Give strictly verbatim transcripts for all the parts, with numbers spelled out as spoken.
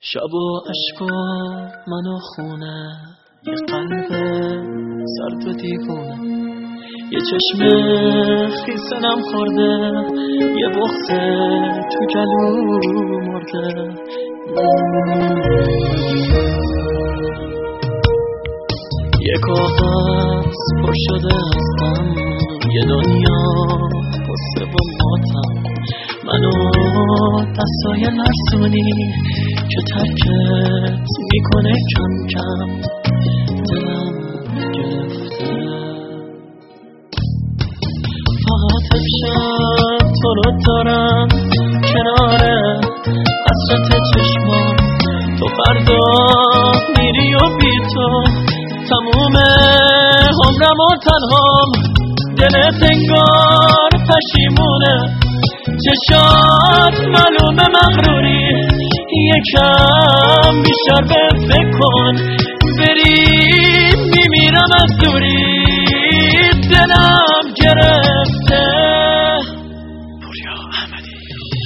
شب و عشق و من و خونه، یه قلب سرد و دیوونه، یه چشم خیسنم خورده، یه بغض تو گلو مرده. یه کاغذ پر شده از غم، یه دنیا قصه و ماتم، منو دستای لرزونی که ترکت میکنه کم کم، دلم گرفته. فقط امشب تو رو دارم کنار حسرت چشمان، تو فردا میری و بی تو تموم عمرم و تنهام. دلت انگار پشیمونه، چشات معلومه مغروری، یکم بیشتر به فکر کن، بری میمیرم از دوری. دلم گرفته. پوریا احمدی.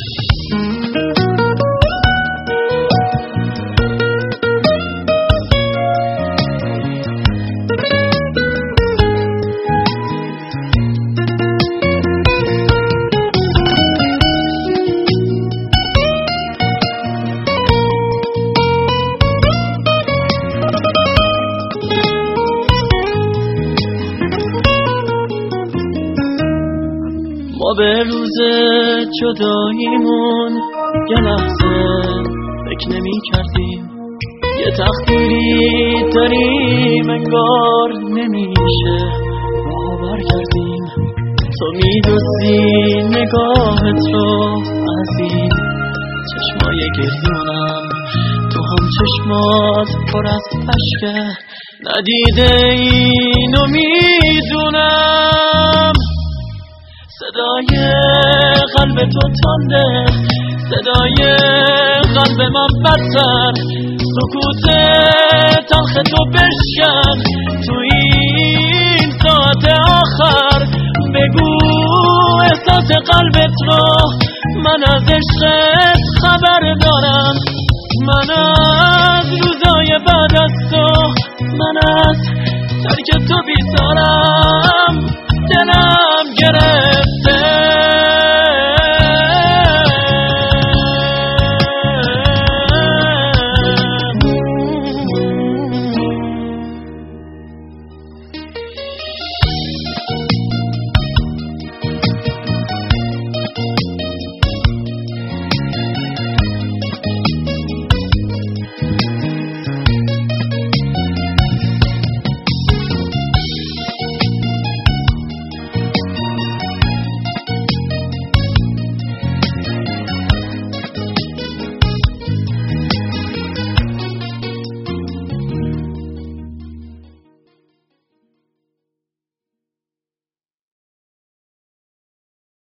ما به روز جداییمون یه لحظه فکر نمی کردیم، یه تقدیری داریم انگار نمیشه راه برگردیم. تو میدوزی نگاهت رو از این چشمای گریونم، تو هم چشمات پر از اشکه، ندیده اینو میدونم. صدای قلب تو تنده، صدای قلب من بدتر، سکوت تلخ تو بشکن تو این ساعت آخر. بگو احساس قلبت رو، من از عشقت خبر دارم، من از روزای بعد از تو، من از ترک تو